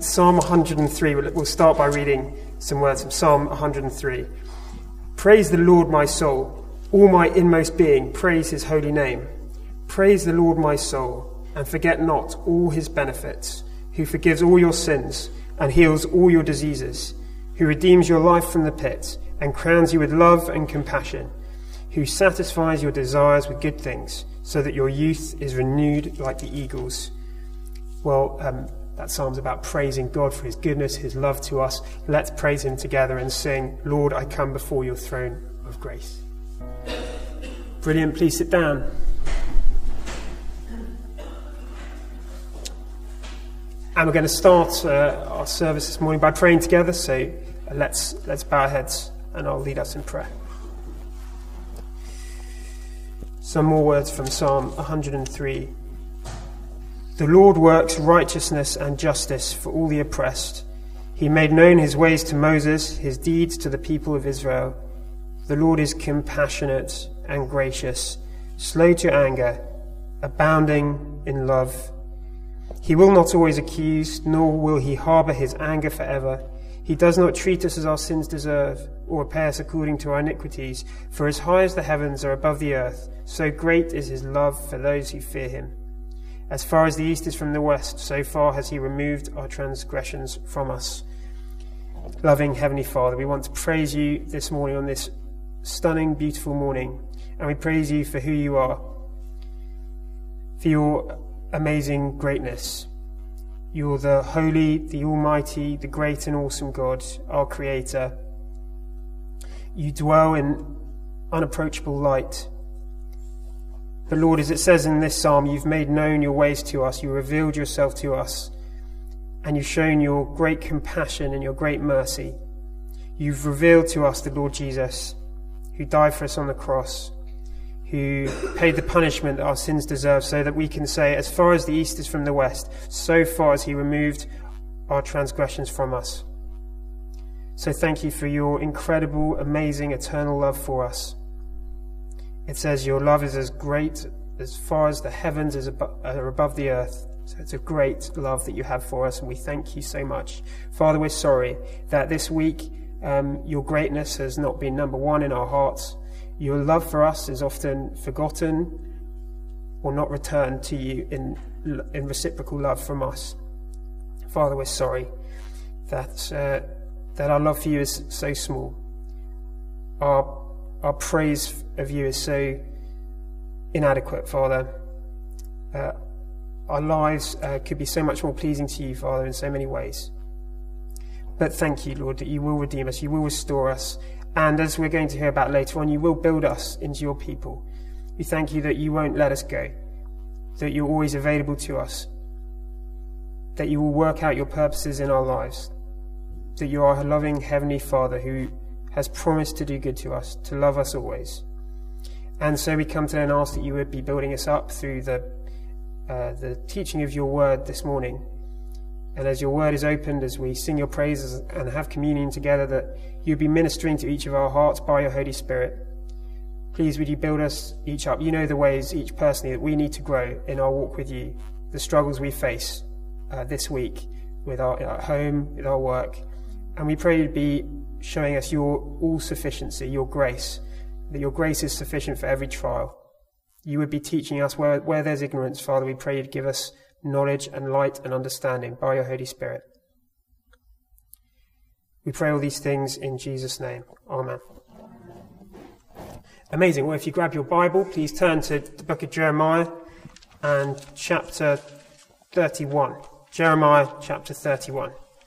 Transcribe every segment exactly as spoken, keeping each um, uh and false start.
Psalm one hundred three. We'll start by reading some words from Psalm one hundred three. Praise the Lord, my soul. All my inmost being, praise his holy name. Praise the Lord, my soul, and forget not all his benefits, who forgives all your sins and heals all your diseases, who redeems your life from the pit and crowns you with love and compassion, who satisfies your desires with good things, so that your youth is renewed like the eagles. Well, um, that psalm's about praising God for his goodness, his love to us. Let's praise him together and sing, Lord, I come before your throne of grace. Brilliant, please sit down. And we're going to start uh, our service this morning by praying together, so let's let's bow our heads and I'll lead us in prayer. Some more words from Psalm one hundred three. The Lord works righteousness and justice for all the oppressed. He made known his ways to Moses, his deeds to the people of Israel. The Lord is compassionate and gracious, slow to anger, abounding in love. He will not always accuse, nor will he harbour his anger forever. He does not treat us as our sins deserve, or repay us according to our iniquities. For as high as the heavens are above the earth, so great is his love for those who fear him. As far as the east is from the west, so far has he removed our transgressions from us. Loving Heavenly Father, we want to praise you this morning on this stunning, beautiful morning, and we praise you for who you are, for your amazing greatness. You're the holy, the almighty, the great and awesome God, our creator. You dwell in unapproachable light. But Lord, as it says in this psalm, you've made known your ways to us, you revealed yourself to us, and you've shown your great compassion and your great mercy. You've revealed to us the Lord Jesus, who died for us on the cross, who paid the punishment that our sins deserve, so that we can say, as far as the east is from the west, so far as he removed our transgressions from us. So thank you for your incredible, amazing, eternal love for us. It says your love is as great as far as the heavens is abo- are above the earth. So it's a great love that you have for us, and we thank you so much. Father, we're sorry that this week um, your greatness has not been number one in our hearts. Your love for us is often forgotten or not returned to you in, in reciprocal love from us. Father, we're sorry that uh, that our love for you is so small. Our Our praise of you is so inadequate, Father. Uh, our lives uh, could be so much more pleasing to you, Father, in so many ways. But thank you, Lord, that you will redeem us, you will restore us, and as we're going to hear about later on, you will build us into your people. We thank you that you won't let us go, that you're always available to us, that you will work out your purposes in our lives, that you are a loving Heavenly Father who has promised to do good to us, to love us always. And so we come today and ask that you would be building us up through the uh, the teaching of your word this morning. And as your word is opened, as we sing your praises and have communion together, that you'd be ministering to each of our hearts by your Holy Spirit. Please would you build us each up. You know the ways, each personally, that we need to grow in our walk with you, the struggles we face uh, this week with our at home, with our work. And we pray you'd be showing us your all-sufficiency, your grace, that your grace is sufficient for every trial. You would be teaching us where, where there's ignorance, Father. We pray you'd give us knowledge and light and understanding by your Holy Spirit. We pray all these things in Jesus' name. Amen. Amazing. Well, if you grab your Bible, please turn to the book of Jeremiah and chapter thirty-one. Jeremiah chapter thirty-one.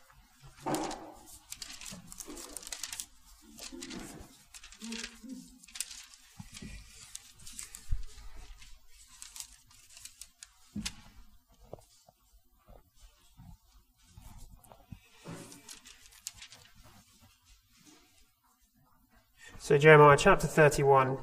So Jeremiah chapter thirty-one,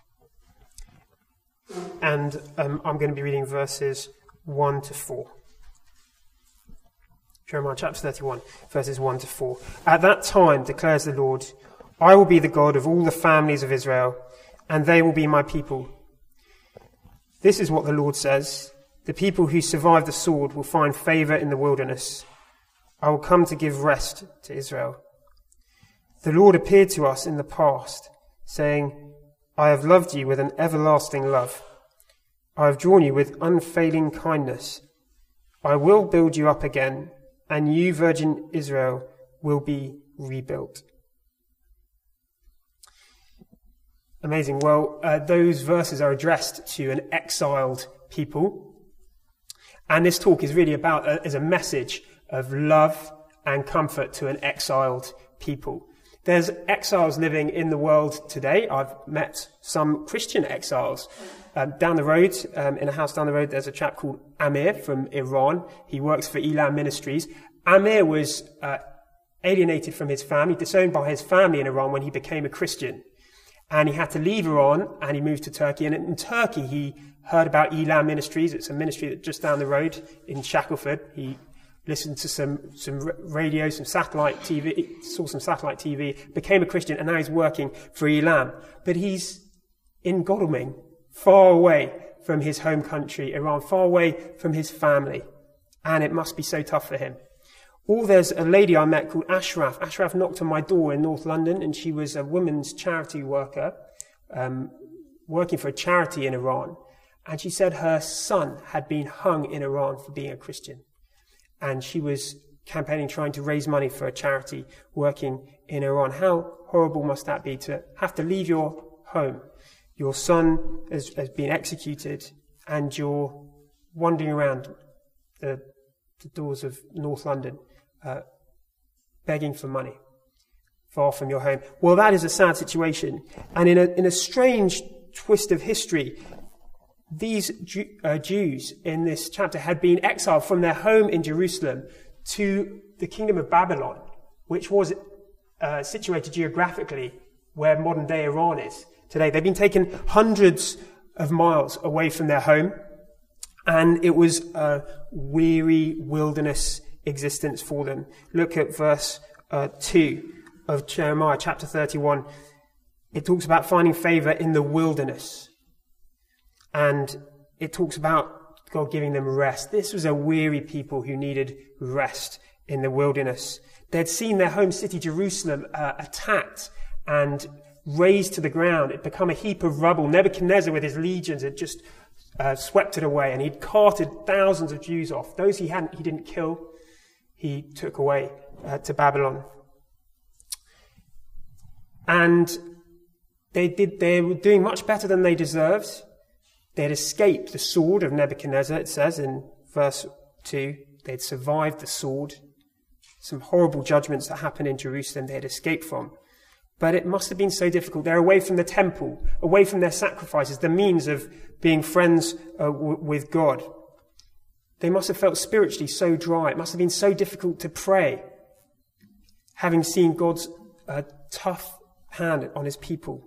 and um, I'm going to be reading verses one to four. Jeremiah chapter thirty-one, verses one to four. At that time, declares the Lord, I will be the God of all the families of Israel, and they will be my people. This is what the Lord says, the people who survive the sword will find favour in the wilderness. I will come to give rest to Israel. The Lord appeared to us in the past, saying, I have loved you with an everlasting love. I have drawn you with unfailing kindness. I will build you up again, and you, virgin Israel, will be rebuilt. Amazing. Well, uh, those verses are addressed to an exiled people. And this talk is really about uh, as a message of love and comfort to an exiled people. There's exiles living in the world today. I've met some Christian exiles. Um, down the road, um, in a house down the road, there's a chap called Amir from Iran. He works for Elam Ministries. Amir was uh, alienated from his family, disowned by his family in Iran when he became a Christian. And he had to leave Iran and he moved to Turkey. And in Turkey, he heard about Elam Ministries. It's a ministry that's just down the road in Shackleford. He listened to some, some radio, some satellite T V, saw some satellite T V, became a Christian, and now he's working for Elam. But he's in Godalming, far away from his home country, Iran, far away from his family. And it must be so tough for him. Or there's a lady I met called Ashraf. Ashraf knocked on my door in North London, and she was a women's charity worker, um, working for a charity in Iran. And she said her son had been hung in Iran for being a Christian. And she was campaigning, trying to raise money for a charity working in Iran. How horrible must that be to have to leave your home? Your son has, has been executed, and you're wandering around the, the doors of North London, uh, begging for money, far from your home. Well, that is a sad situation. And in a, in a strange twist of history, these Jew, uh, Jews in this chapter had been exiled from their home in Jerusalem to the kingdom of Babylon, which was uh, situated geographically where modern-day Iran is today. They've been taken hundreds of miles away from their home, and it was a weary wilderness existence for them. Look at verse uh, two of Jeremiah chapter thirty-one. It talks about finding favor in the wilderness. And it talks about God giving them rest. This was a weary people who needed rest in the wilderness. They'd seen their home city, Jerusalem, uh, attacked and razed to the ground. It'd become a heap of rubble. Nebuchadnezzar with his legions had just uh, swept it away, and he'd carted thousands of Jews off. Those he hadn't, he didn't kill, he took away uh, to Babylon. And they did. They were doing much better than they deserved. They had escaped the sword of Nebuchadnezzar, it says in verse two. They had survived the sword. Some horrible judgments that happened in Jerusalem they had escaped from. But it must have been so difficult. They're away from the temple, away from their sacrifices, the means of being friends uh, w- with God. They must have felt spiritually so dry. It must have been so difficult to pray, having seen God's uh, tough hand on his people.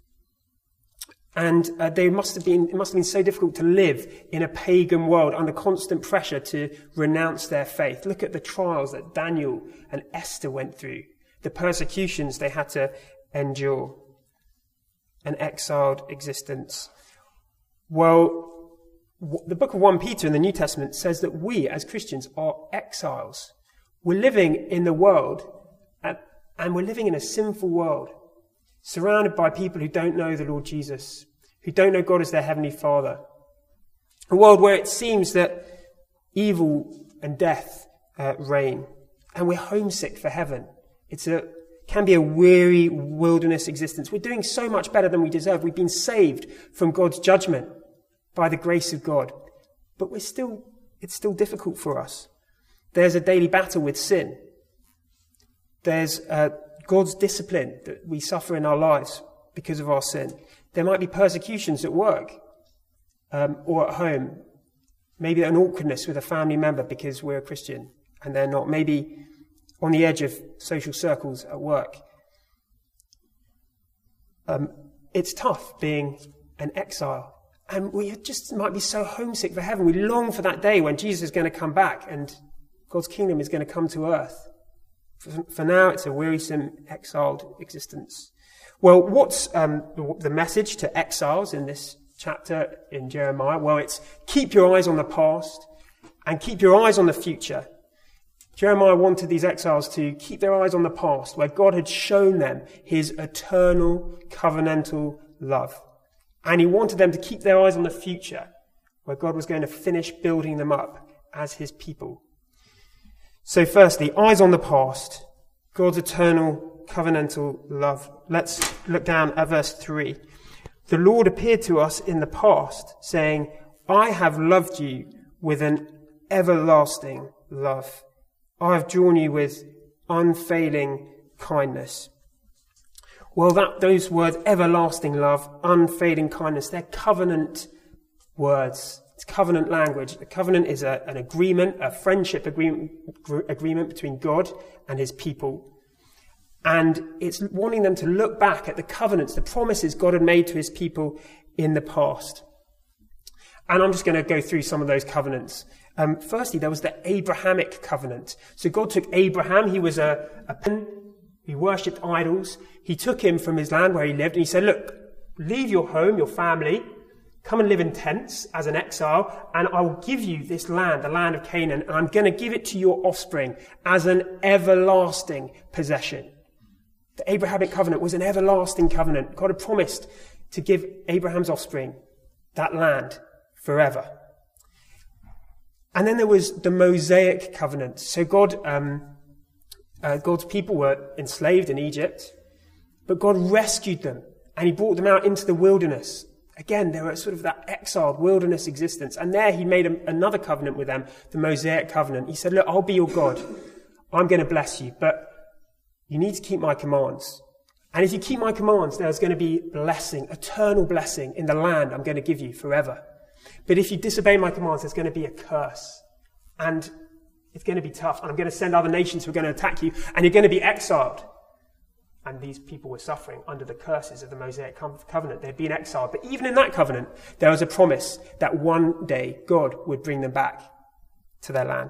And uh, they must have been, it must have been so difficult to live in a pagan world under constant pressure to renounce their faith. Look at the trials that Daniel and Esther went through, the persecutions they had to endure, an exiled existence. Well, w- the book of First Peter in the New Testament says that we as Christians are exiles. We're living in the world, and, and we're living in a sinful world, surrounded by people who don't know the Lord Jesus, who don't know God as their Heavenly Father. A world where it seems that evil and death uh, reign, and we're homesick for heaven. It's a can be a weary wilderness existence. We're doing so much better than we deserve. We've been saved from God's judgment by the grace of God, but we're still it's still difficult for us. There's a daily battle with sin. There's uh, God's discipline that we suffer in our lives because of our sin. There might be persecutions at work um, or at home. Maybe an awkwardness with a family member because we're a Christian and they're not. Maybe on the edge of social circles at work. Um, it's tough being an exile. And we just might be so homesick for heaven. We long for that day when Jesus is going to come back and God's kingdom is going to come to earth. For, for now, it's a wearisome, exiled existence. Well, what's um, the message to exiles in this chapter in Jeremiah? Well, it's keep your eyes on the past and keep your eyes on the future. Jeremiah wanted these exiles to keep their eyes on the past, where God had shown them his eternal covenantal love. And he wanted them to keep their eyes on the future, where God was going to finish building them up as his people. So firstly, eyes on the past, God's eternal covenantal love. Let's look down at verse three. The Lord appeared to us in the past, saying, I have loved you with an everlasting love. I have drawn you with unfailing kindness. Well, that those words, everlasting love, unfailing kindness, they're covenant words. It's covenant language. A covenant is a, an agreement, a friendship agreement, agreement between God and his people. And it's wanting them to look back at the covenants, the promises God had made to his people in the past. And I'm just going to go through some of those covenants. Um, firstly, there was the Abrahamic covenant. So God took Abraham. He was a, a he worshipped idols. He took him from his land where he lived, and he said, look, leave your home, your family, come and live in tents as an exile, and I will give you this land, the land of Canaan, and I'm going to give it to your offspring as an everlasting possession. The Abrahamic covenant was an everlasting covenant. God had promised to give Abraham's offspring that land forever. And then there was the Mosaic covenant. So God, um, uh, God's people were enslaved in Egypt, but God rescued them and he brought them out into the wilderness. Again, they were sort of that exiled wilderness existence. And there he made a, another covenant with them, the Mosaic covenant. He said, look, I'll be your God. I'm going to bless you, but you need to keep my commands. And if you keep my commands, there's going to be blessing, eternal blessing in the land I'm going to give you forever. But if you disobey my commands, there's going to be a curse. And it's going to be tough. And I'm going to send other nations who are going to attack you. And you're going to be exiled. And these people were suffering under the curses of the Mosaic covenant. They'd been exiled. But even in that covenant, there was a promise that one day God would bring them back to their land.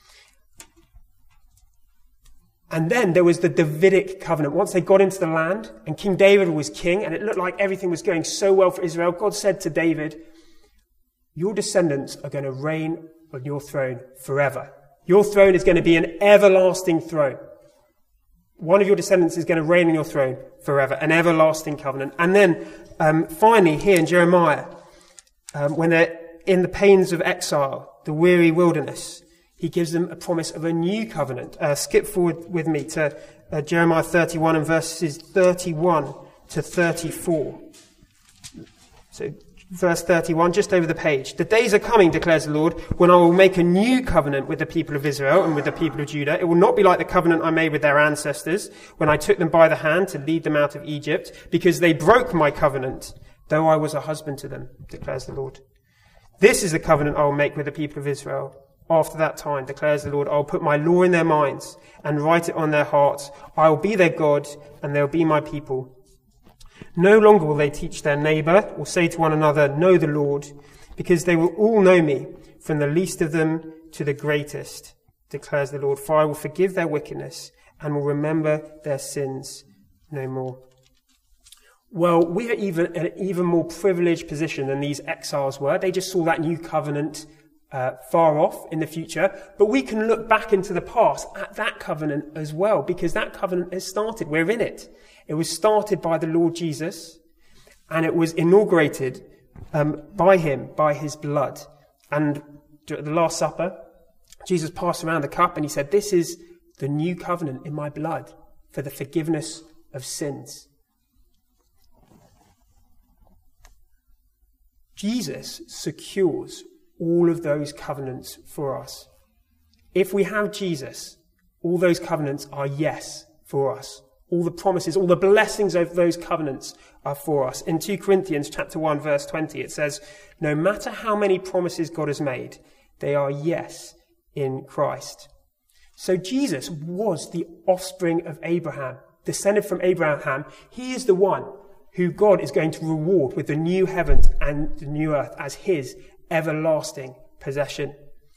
And then there was the Davidic covenant. Once they got into the land and King David was king and it looked like everything was going so well for Israel, God said to David, your descendants are going to reign on your throne forever. Your throne is going to be an everlasting throne. One of your descendants is going to reign on your throne forever, an everlasting covenant. And then um, finally here in Jeremiah, um, when they're in the pains of exile, the weary wilderness, he gives them a promise of a new covenant. Uh, skip forward with me to uh, Jeremiah thirty-one and verses thirty-one to thirty-four. So verse thirty-one, just over the page. The days are coming, declares the Lord, when I will make a new covenant with the people of Israel and with the people of Judah. It will not be like the covenant I made with their ancestors when I took them by the hand to lead them out of Egypt, because they broke my covenant, though I was a husband to them, declares the Lord. This is the covenant I will make with the people of Israel. After that time, declares the Lord, I will put my law in their minds and write it on their hearts. I will be their God, and they will be my people. No longer will they teach their neighbor or say to one another, know the Lord, because they will all know me, from the least of them to the greatest, declares the Lord. For I will forgive their wickedness and will remember their sins no more. Well, we are even in an even more privileged position than these exiles were. They just saw that new covenant Uh, far off in the future, but we can look back into the past at that covenant as well, because that covenant has started. We're in it. It was started by the Lord Jesus, and it was inaugurated um, by him, by his blood. And at the Last Supper, Jesus passed around the cup and he said, this is the new covenant in my blood for the forgiveness of sins. Jesus secures all of those covenants for us. If we have Jesus, all those covenants are yes for us. All the promises, all the blessings of those covenants are for us. In Second Corinthians chapter one, verse twenty, it says, no matter how many promises God has made, they are yes in Christ. So Jesus was the offspring of Abraham, descended from Abraham. He is the one who God is going to reward with the new heavens and the new earth as his everlasting possession.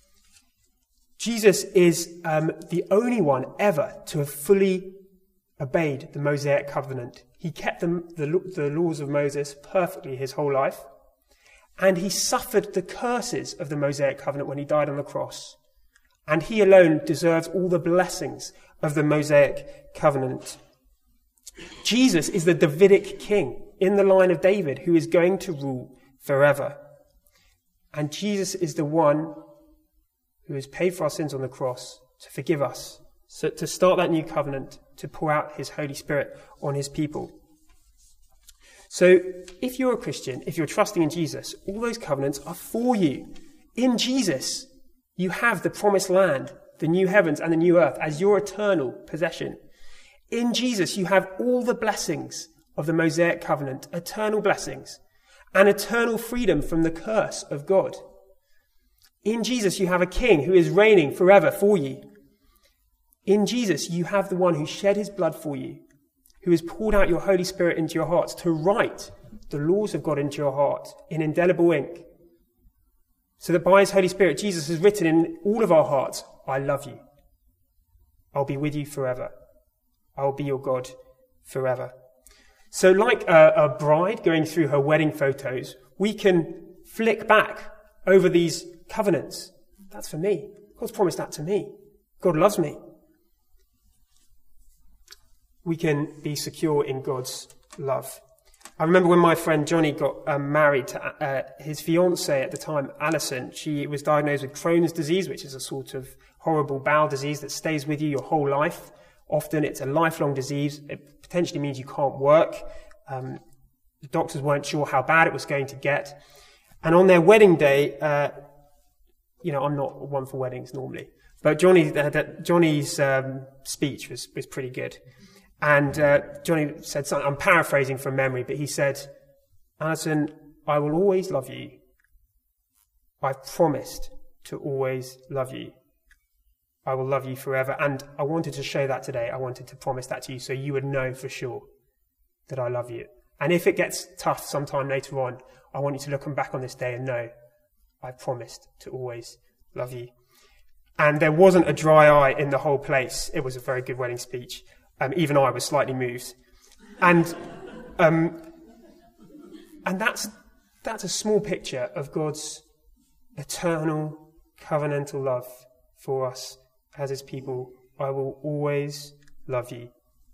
Jesus is um, the only one ever to have fully obeyed the Mosaic covenant. He kept the, the, the laws of Moses perfectly his whole life, and he suffered the curses of the Mosaic covenant when he died on the cross. And he alone deserves all the blessings of the Mosaic covenant. Jesus is the Davidic king in the line of David who is going to rule forever. And Jesus is the one who has paid for our sins on the cross to forgive us, so to start that new covenant, to pour out his Holy Spirit on his people. So if you're a Christian, if you're trusting in Jesus, all those covenants are for you. In Jesus, you have the promised land, the new heavens and the new earth as your eternal possession. In Jesus, you have all the blessings of the Mosaic covenant, eternal blessings, and eternal freedom from the curse of God. In Jesus, you have a king who is reigning forever for you. In Jesus, you have the one who shed his blood for you, who has poured out your Holy Spirit into your hearts to write the laws of God into your heart in indelible ink. So that by his Holy Spirit, Jesus has written in all of our hearts, I love you. I'll be with you forever. I'll be your God forever. So like a, a bride going through her wedding photos, we can flick back over these covenants. That's for me. God's promised that to me. God loves me. We can be secure in God's love. I remember when my friend Johnny got um, married to uh, his fiancée at the time, Alison. She was diagnosed with Crohn's disease, which is a sort of horrible bowel disease that stays with you your whole life. Often it's a lifelong disease. It potentially means you can't work. Um, the doctors weren't sure how bad it was going to get. And on their wedding day, uh, you know, I'm not one for weddings normally, but Johnny, uh, Johnny's um, speech was, was pretty good. And uh, Johnny said something, I'm paraphrasing from memory, but he said, Alison, I will always love you. I've promised to always love you. I will love you forever. And I wanted to show that today. I wanted to promise that to you so you would know for sure that I love you. And if it gets tough sometime later on, I want you to look back on this day and know I promised to always love you. And there wasn't a dry eye in the whole place. It was a very good wedding speech. Um, even I was slightly moved. And um, and that's that's a small picture of God's eternal covenantal love for us as his people. I will always love you.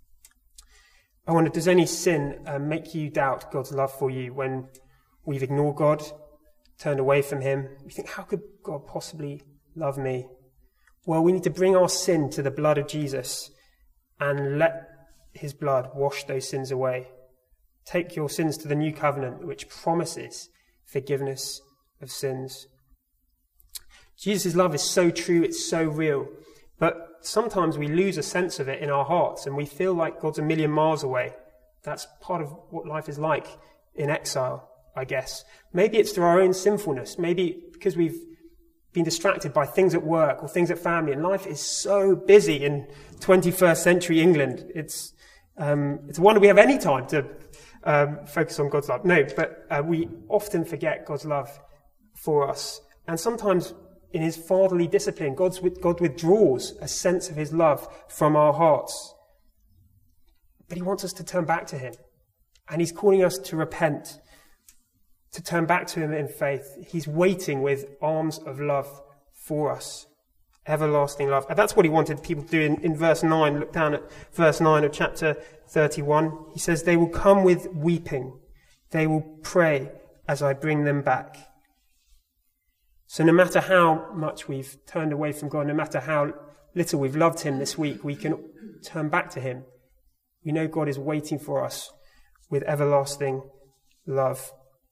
I wonder, does any sin uh, make you doubt God's love for you when we've ignored God, turned away from him? We think, how could God possibly love me? Well, we need to bring our sin to the blood of Jesus and let his blood wash those sins away. Take your sins to the new covenant, which promises forgiveness of sins. Jesus' love is so true, it's so real, but sometimes we lose a sense of it in our hearts and we feel like God's a million miles away. That's part of what life is like in exile, I guess. Maybe it's through our own sinfulness, maybe because we've been distracted by things at work or things at family, and life is so busy in twenty-first century England. It's um, it's a wonder we have any time to um, focus on God's love. No, but uh, we often forget God's love for us, and sometimes in his fatherly discipline, God's, God withdraws a sense of his love from our hearts. But he wants us to turn back to him, and he's calling us to repent, to turn back to him in faith. He's waiting with arms of love for us, everlasting love. And that's what he wanted people to do in, in verse nine. Look down at verse nine of chapter thirty-one. He says, they will come with weeping. They will pray as I bring them back. So no matter how much we've turned away from God, no matter how little we've loved him this week, we can turn back to him. We know God is waiting for us with everlasting love.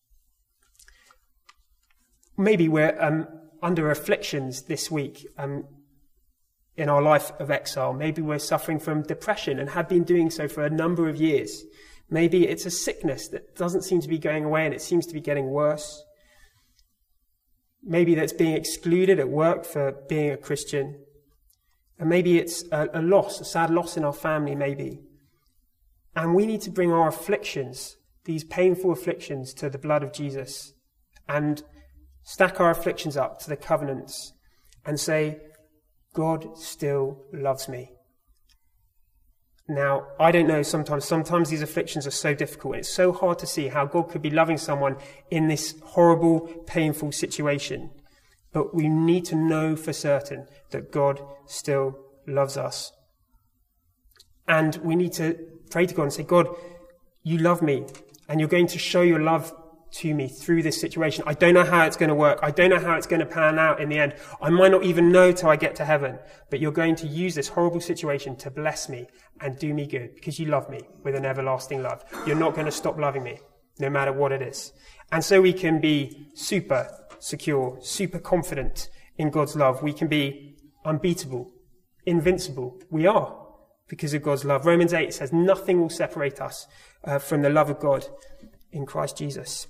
Maybe we're um, under afflictions this week um, in our life of exile. Maybe we're suffering from depression and have been doing so for a number of years. Maybe it's a sickness that doesn't seem to be going away and it seems to be getting worse. Maybe that's being excluded at work for being a Christian. And maybe it's a, a loss, a sad loss in our family, maybe. And we need to bring our afflictions, these painful afflictions, to the blood of Jesus and stack our afflictions up to the covenants and say, God still loves me. Now, I don't know, sometimes, sometimes these afflictions are so difficult. It's so hard to see how God could be loving someone in this horrible, painful situation. But we need to know for certain that God still loves us. And we need to pray to God and say, God, you love me, and you're going to show your love to me through this situation. I don't know how it's going to work. I don't know how it's going to pan out in the end. I might not even know till I get to heaven, but you're going to use this horrible situation to bless me and do me good because you love me with an everlasting love. You're not going to stop loving me no matter what it is. And so we can be super secure, super confident in God's love. We can be unbeatable, invincible. We are because of God's love. Romans eight says nothing will separate us uh, from the love of God in Christ Jesus.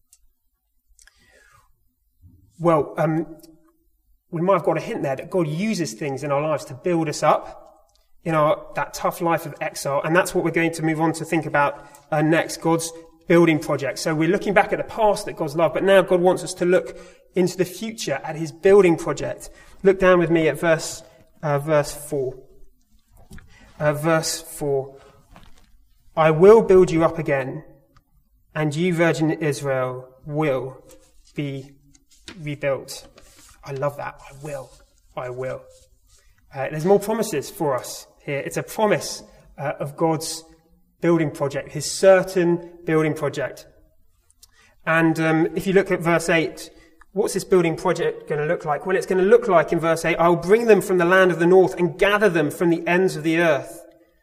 Well, um, we might have got a hint there that God uses things in our lives to build us up in our that tough life of exile, and that's what we're going to move on to think about uh, next, God's building project. So we're looking back at the past that God's love, but now God wants us to look into the future at his building project. Look down with me at verse uh, verse four. Uh, verse four. I will build you up again, and you, virgin Israel, will be rebuilt. I love that. I will. I will. Uh, there's more promises for us here. It's a promise uh, of God's building project, his certain building project. And um, if you look at verse eight, what's this building project going to look like? Well, it's going to look like in verse eight, I'll bring them from the land of the north and gather them from the ends of the earth.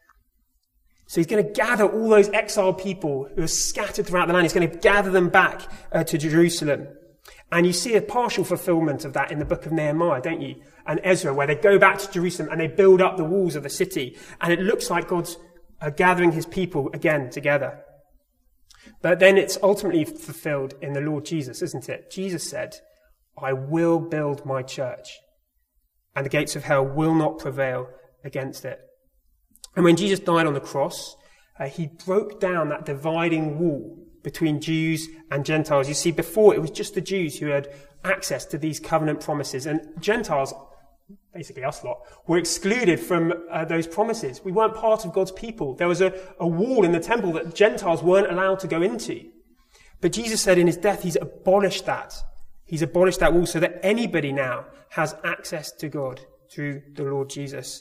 So he's going to gather all those exiled people who are scattered throughout the land. He's going to gather them back uh, to Jerusalem. And you see a partial fulfillment of that in the book of Nehemiah, don't you? And Ezra, where they go back to Jerusalem and they build up the walls of the city. And it looks like God's uh, gathering his people again together. But then it's ultimately fulfilled in the Lord Jesus, isn't it? Jesus said, I will build my church, and the gates of hell will not prevail against it. And when Jesus died on the cross, uh, he broke down that dividing wall between Jews and Gentiles. You see, before it was just the Jews who had access to these covenant promises, and Gentiles, basically us lot, were excluded from uh, those promises. We weren't part of God's people. There was a, a wall in the temple that Gentiles weren't allowed to go into. But Jesus said in his death, he's abolished that. He's abolished that wall so that anybody now has access to God through the Lord Jesus.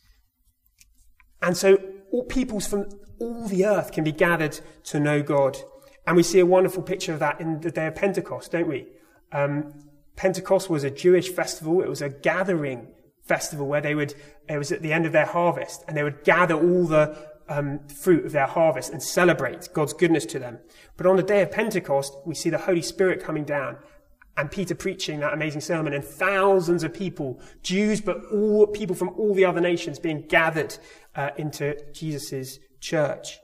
And so all peoples from all the earth can be gathered to know God. And we see a wonderful picture of that in the day of Pentecost, don't we? Um, Pentecost was a Jewish festival. It was a gathering festival where they would, it was at the end of their harvest, and they would gather all the um, fruit of their harvest and celebrate God's goodness to them. But on the day of Pentecost, we see the Holy Spirit coming down and Peter preaching that amazing sermon, and thousands of people, Jews, but all people from all the other nations being gathered uh, into Jesus' church.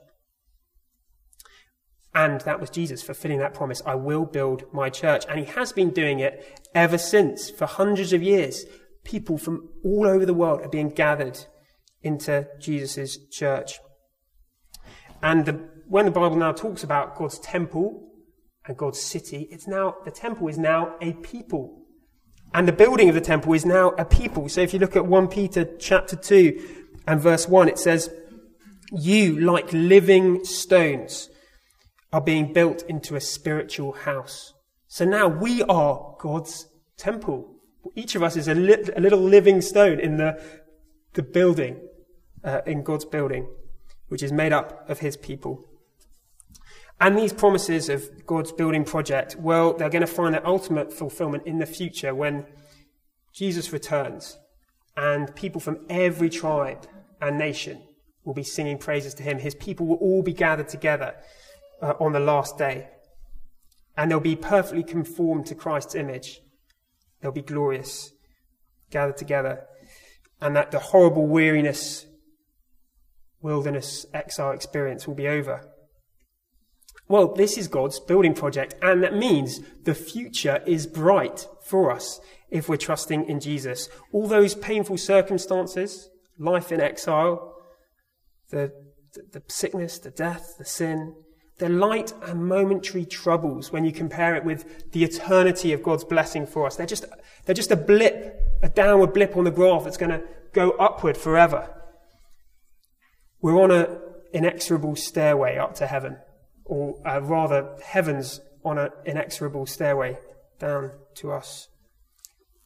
And that was Jesus fulfilling that promise. I will build my church. And he has been doing it ever since. For hundreds of years, people from all over the world are being gathered into Jesus' church. And the, when the Bible now talks about God's temple and God's city, it's now, the temple is now a people. And the building of the temple is now a people. So if you look at First Peter chapter two and verse one, it says, you, like living stones, are being built into a spiritual house. So now we are God's temple. Each of us is a, li- a little living stone in the, the building, uh, in God's building, which is made up of his people. And these promises of God's building project, well, they're going to find their ultimate fulfillment in the future when Jesus returns and people from every tribe and nation will be singing praises to him. His people will all be gathered together uh, on the last day, and they'll be perfectly conformed to Christ's image. They'll be glorious, gathered together, and that the horrible weariness, wilderness, exile experience will be over. Well, this is God's building project, and that means the future is bright for us if we're trusting in Jesus. All those painful circumstances, life in exile, the, the, the sickness, the death, the sin, they're light and momentary troubles when you compare it with the eternity of God's blessing for us. They're just, they're just a blip, a downward blip on the graph that's going to go upward forever. We're on an inexorable stairway up to heaven. Or uh, rather, heaven's on an inexorable stairway down to us.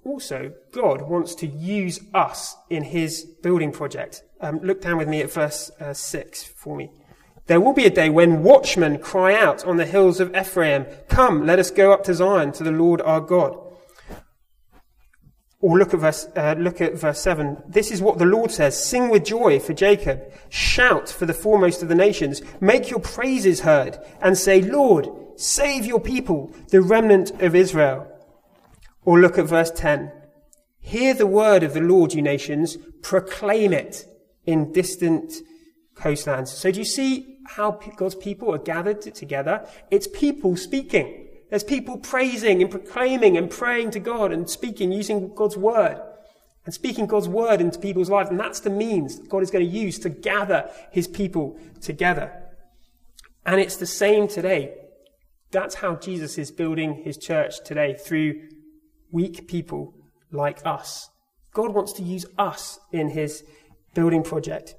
also, God wants to use us in his building project. Um, look down with me at verse uh, six for me. There will be a day when watchmen cry out on the hills of Ephraim, "Come, let us go up to Zion, to the Lord our God." Or look at verse, uh, look at verse seven. This is what the Lord says: "Sing with joy for Jacob. Shout for the foremost of the nations. Make your praises heard and say, 'Lord, save your people, the remnant of Israel.'" Or look at verse ten. "Hear the word of the Lord, you nations. Proclaim it in distant coastlands." So do you see how God's people are gathered together? It's people speaking. There's people praising and proclaiming and praying to God and speaking, using God's word and speaking God's word into people's lives. And that's the means that God is going to use to gather his people together. And it's the same today. That's how Jesus is building his church today, through weak people like us. God wants to use us in his building project.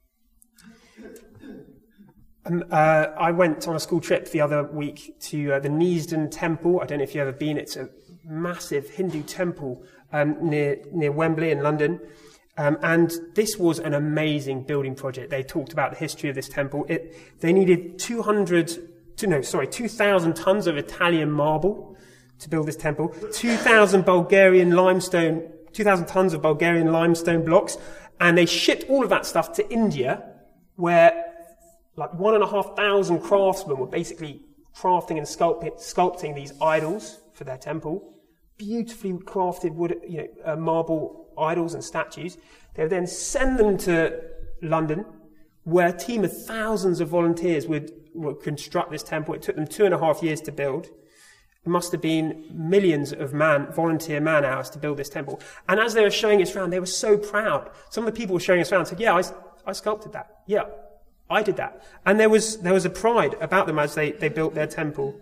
Um, uh, I went on a school trip the other week to uh, the Neasden Temple. I don't know if you've ever been. It's a massive Hindu temple um, near near Wembley in London. Um, and this was an amazing building project. They talked about the history of this temple. It, they needed two hundred, no, sorry, two thousand tons of Italian marble to build this temple, two thousand Bulgarian limestone, two thousand tons of Bulgarian limestone blocks, and they shipped all of that stuff to India, where like one and a half thousand craftsmen were basically crafting and sculpting, sculpting these idols for their temple, beautifully crafted wood, you know, uh, marble idols and statues. They would then send them to London, where a team of thousands of volunteers would, would construct this temple. It took them two and a half years to build. It must have been millions of man, volunteer man hours to build this temple. And as they were showing us around, they were so proud. Some of the people were showing us around and said, "Yeah, I, I sculpted that. Yeah, I did that." And there was there was a pride about them as they, they built their temple.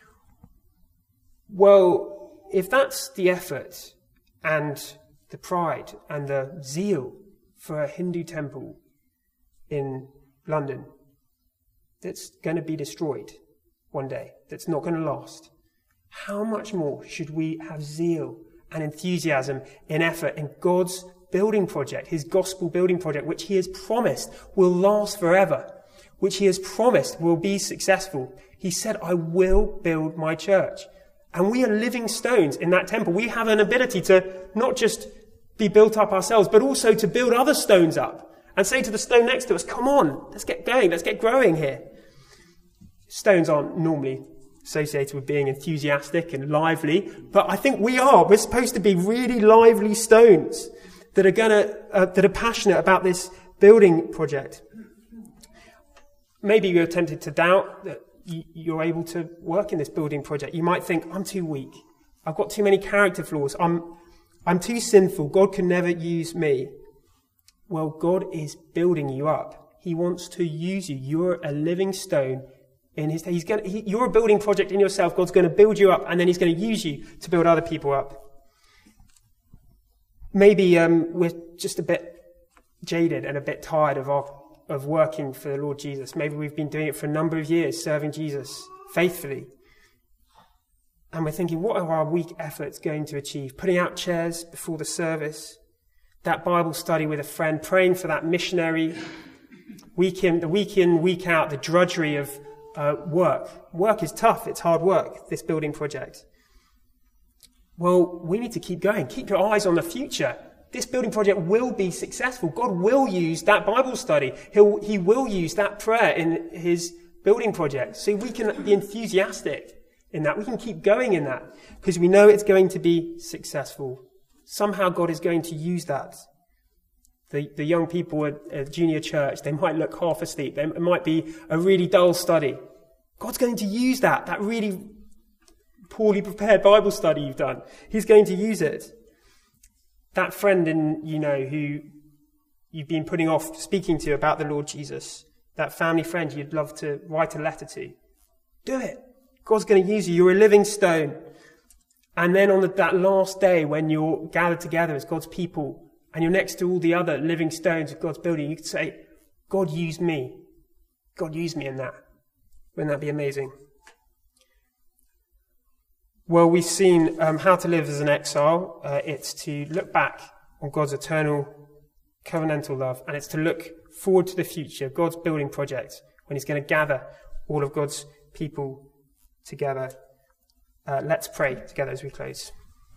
Well, if that's the effort and the pride and the zeal for a Hindu temple in London that's going to be destroyed one day, that's not going to last, how much more should we have zeal and enthusiasm in effort in God's building project, his gospel building project, which he has promised will last forever, which he has promised will be successful. He said, "I will build my church." And we are living stones in that temple. We have an ability to not just be built up ourselves, but also to build other stones up and say to the stone next to us, "Come on, let's get going, let's get growing here." Stones aren't normally associated with being enthusiastic and lively, but I think we are. We're supposed to be really lively stones that are gonna, uh, that are passionate about this building project. Maybe you're tempted to doubt that you're able to work in this building project. You might think, "I'm too weak. I've got too many character flaws. I'm, I'm too sinful. God can never use me." Well, God is building you up. He wants to use you. You're a living stone in his, he's going he, you're a building project in yourself. God's going to build you up, and then he's going to use you to build other people up. Maybe um, we're just a bit jaded and a bit tired of our of working for the Lord Jesus. Maybe we've been doing it for a number of years, serving Jesus faithfully. And we're thinking, what are our weak efforts going to achieve? Putting out chairs before the service, that Bible study with a friend, praying for that missionary, week in, the week in, week out, the drudgery of uh, work. Work is tough. It's hard work, this building project. Well, we need to keep going. Keep your eyes on the future. This building project will be successful. God will use that Bible study. He'll, he will use that prayer in his building project. So we can be enthusiastic in that. We can keep going in that because we know it's going to be successful. Somehow God is going to use that. The, the young people at, at junior church, they might look half asleep. They, it might be a really dull study. God's going to use that, that really poorly prepared Bible study you've done. He's going to use it. That friend in, you know, who you've been putting off speaking to about the Lord Jesus, that family friend you'd love to write a letter to, do it. God's going to use you. You're a living stone. And then on the, that last day when you're gathered together as God's people and you're next to all the other living stones of God's building, you could say, "God used me. God used me in that." Wouldn't that be amazing? Well, we've seen um, how to live as an exile. Uh, it's to look back on God's eternal covenantal love, and it's to look forward to the future, God's building project, when he's going to gather all of God's people together. Uh, let's pray together as we close.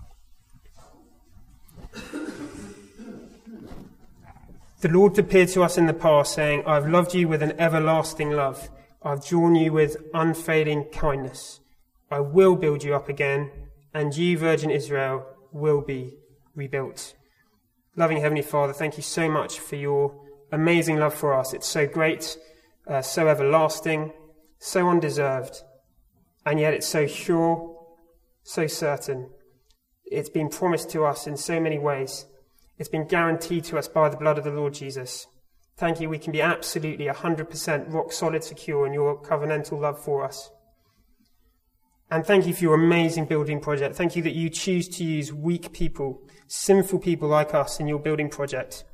The Lord appeared to us in the past, saying, I have loved you with an everlasting love. I have drawn you with unfailing kindness. I will build you up again, and you, Virgin Israel, will be rebuilt. Loving Heavenly Father, thank you so much for your amazing love for us. It's so great, uh, so everlasting, so undeserved, and yet it's so sure, so certain. It's been promised to us in so many ways. It's been guaranteed to us by the blood of the Lord Jesus. Thank you, we can be absolutely one hundred percent rock solid secure in your covenantal love for us. And thank you for your amazing building project. Thank you that you choose to use weak people, sinful people like us in your building project.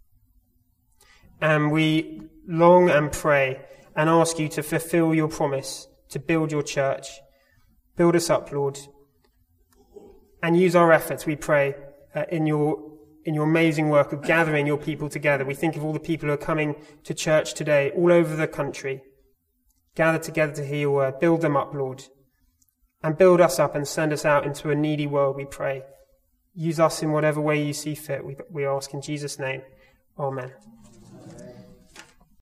And we long and pray and ask you to fulfill your promise to build your church. Build us up, Lord. And use our efforts, we pray, uh, in your in your amazing work of gathering your people together. We think of all the people who are coming to church today all over the country. Gather together to hear your word. Build them up, Lord. And build us up and send us out into a needy world, we pray. Use us in whatever way you see fit, we, we ask in Jesus' name. Amen.